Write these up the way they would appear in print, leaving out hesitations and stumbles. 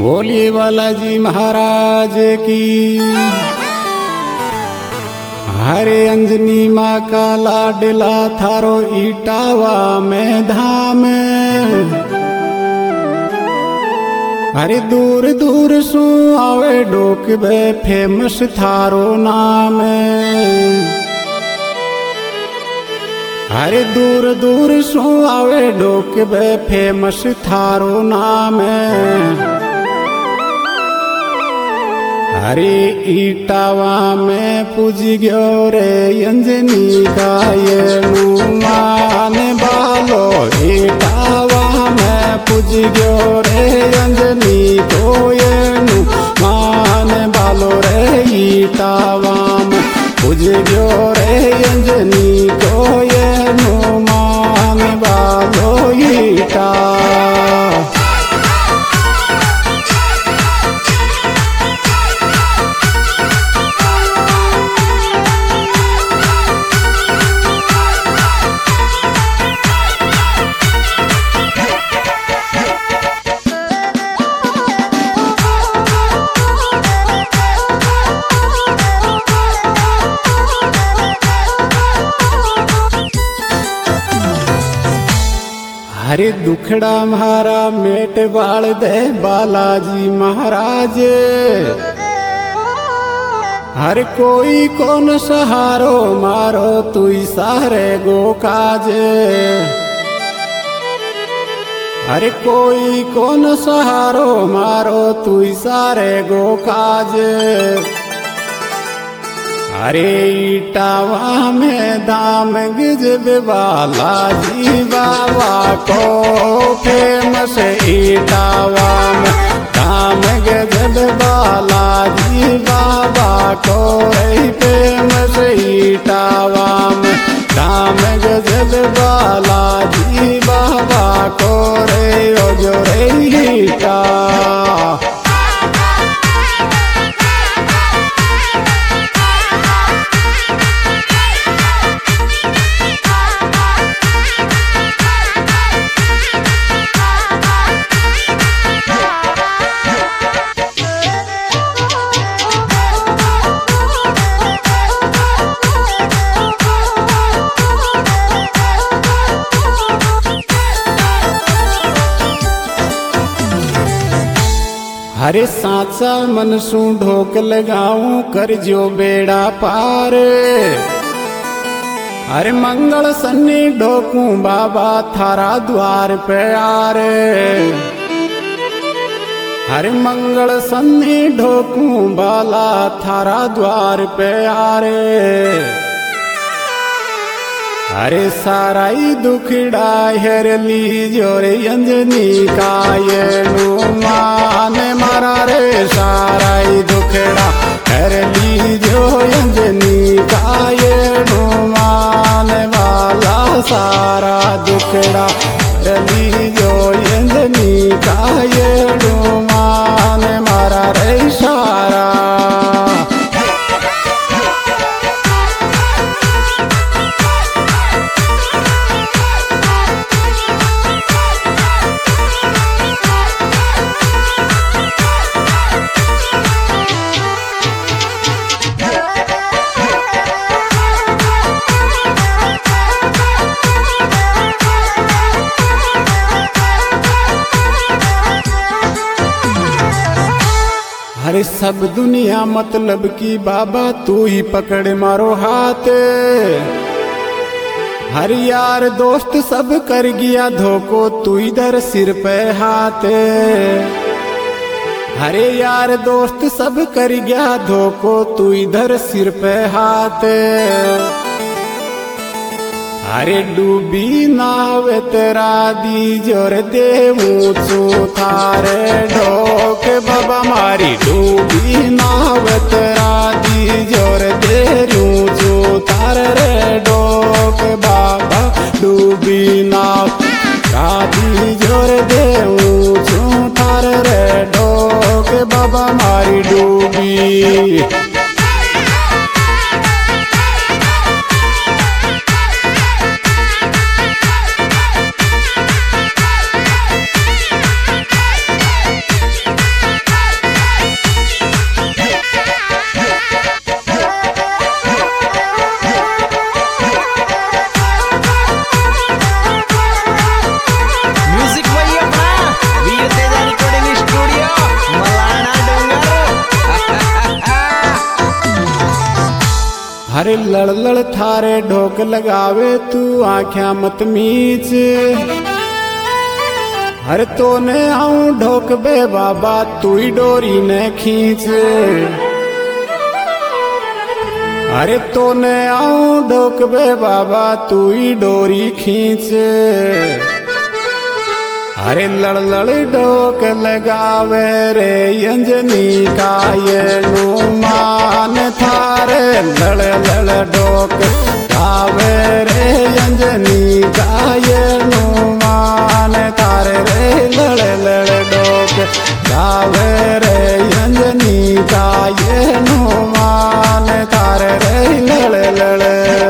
बोलिए बालाजी महाराज की। हरे अंजनी माँ का लाडला थारो इटावा में धाम। हरे दूर दूर सु आवे डोकबे फेमस थारो नाम। हरे दूर दूर सु आवे डोकबे फेमस थारो नाम। हरे इटावा में पूज गयो रे अंजनी का ये मान बालो। इटावा में पूज गयो रे अंजनी को ये मान बालो रे। इटावा में पूज गयो रे अंजनी को ये मान बालो। इटा हरे दुखड़ा म्हारा मेट बाल दे बालाजी महाराज। हर कोई कौन सहारो मारो तू सारे गो काज। हर कोई कौन सहारो मारो तू सारे गो काज। हरे इटावा में दाम गजब बालाजी बाबा को फेमस। इटावा में दाम गजब बालाजी बाबा को फेमस। इटावा में दाम गजब बालाजी बाबा को रे ओ जो रे इटा। हरे साचा मन सु ढोक लगाऊं कर जो बेड़ा पार। हरे मंगल सन्नी ढोकूं बाबा थारा द्वार पे आरे। हरे मंगल सन्नी ढोकूं बाला थारा द्वार पे आरे। हरे साराई दुखड़ा हेर लीजो रे अंजनी का ये मान मारा रे। साराई दुखड़ा हेर लीजो अंजनी का ये मान वाला। सारा दुखड़ा हेर लीजो अंजनी का ये मान मारा रे सारा। हरे सब दुनिया मतलब की बाबा तू ही पकड़ मारो हाथ। हर यार दोस्त सब कर गया धोखो तू इधर सिर पे हाथ। हरे यार दोस्त सब कर गया धोखो तू इधर सिर पे हाथ। हरे डूबी नाव तेरा दी जोर देवू चू थारे ढोक बाबा मारी। डूबी नाव तेरा दी जोर देरू चू थारे रे ढोक बाबा। डूबी नाव का दी जोर देवू चू थारे रे ढोक बाबा मारी डूबी। हरे लड़ लड़ थारे ढोक लगावे तू आँख्या मत मीच। हरे तो ने आऊं ढोक बे बाबा तू ही डोरी ने खींच। अरे तो ने आऊं ढोक बे बाबा तू ही डोरी खींच। अरे लड़ लड़ ढोक लगावे रे अंजनी का ये नुमान थारे लड़ लड़ ढोक गावे रे अंजनी का ये नुमान थारे रे लड़ लड़ ढोक गावे रे अंजनी का ये नुमान थारे रे लड़ लड़।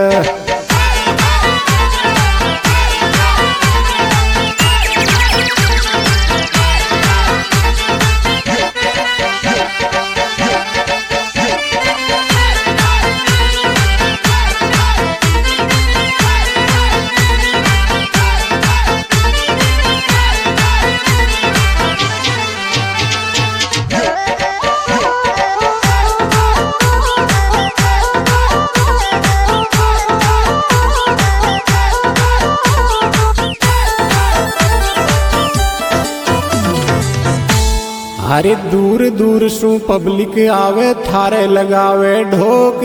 अरे दूर दूर सु पब्लिक आवे थारे लगावे ढोक।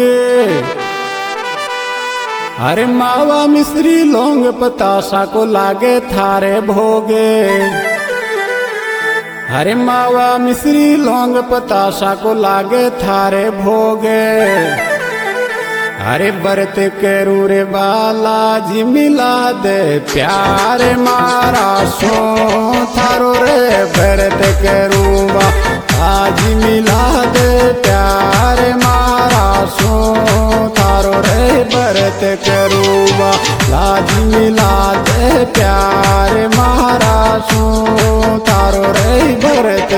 अरे मावा मिश्री लौंग पतासा को लागे थारे भोगे। अरे मावा मिश्री लौंग पतासा को लागे थारे भोगे। अरे बरत करूँ रे बालाजी मिला दे प्यार मारा सो थारो रे बरत करूँ बालाजी मिला दे प्यार मारा सो थारो रे बरत करूँ बालाजी मिला दे प्यार मारा सो थारो रे बरत।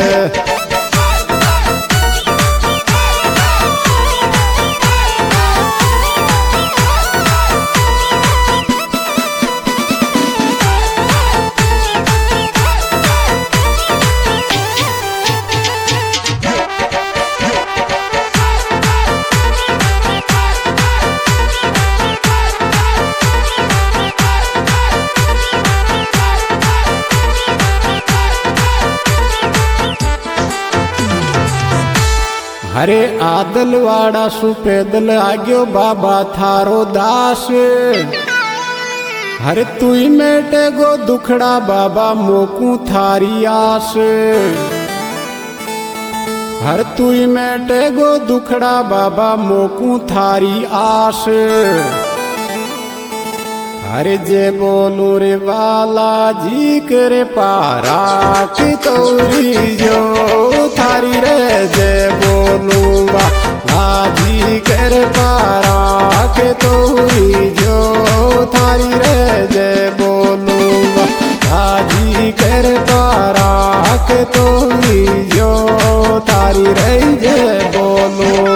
अरे आदलवाड़ा सुपेदल आग्यो बाबा थारो दास। हरे तुई मेटे गो दुखड़ा बाबा मोकू थारी आस। हर तुई मेटे गो दुखड़ा बाबा मोकू थारी आस। अरे जे बोलू रे वाला जी करे पारा की तौरी जो थारी रे जे बोलू वाला जी करे पारा के तौरी जो थारी रे जे बोलू वाला जी करे पारा के तौरी जो थारी रे जे बोलू।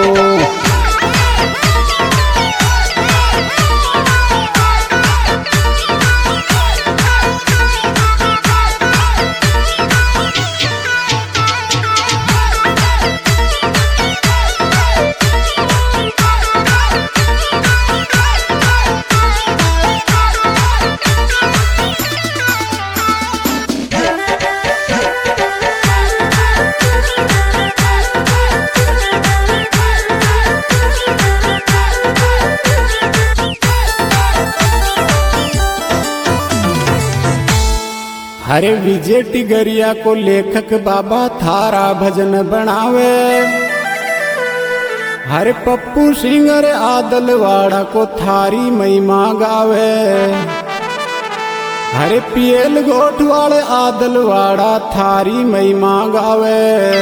हरे विजय टिगरिया को लेखक बाबा थारा भजन बनावे। हरे पप्पू सिंगर आदलवाड़ा को थारी महिमा गावे। हरे पियल गोठवाड़ आदलवाड़ा थारी महिमा गावे।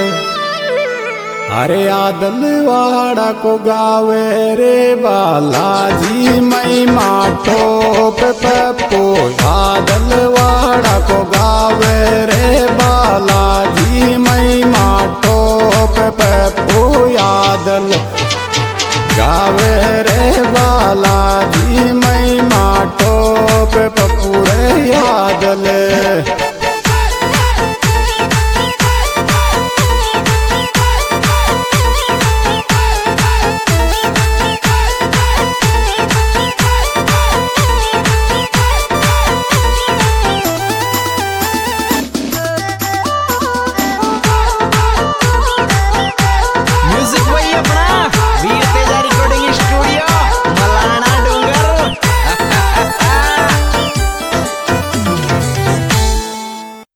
हरे आदलवाड़ा को गावे रे बालाजी महिमा टोप पप्पू आदलवाड़ा को गावे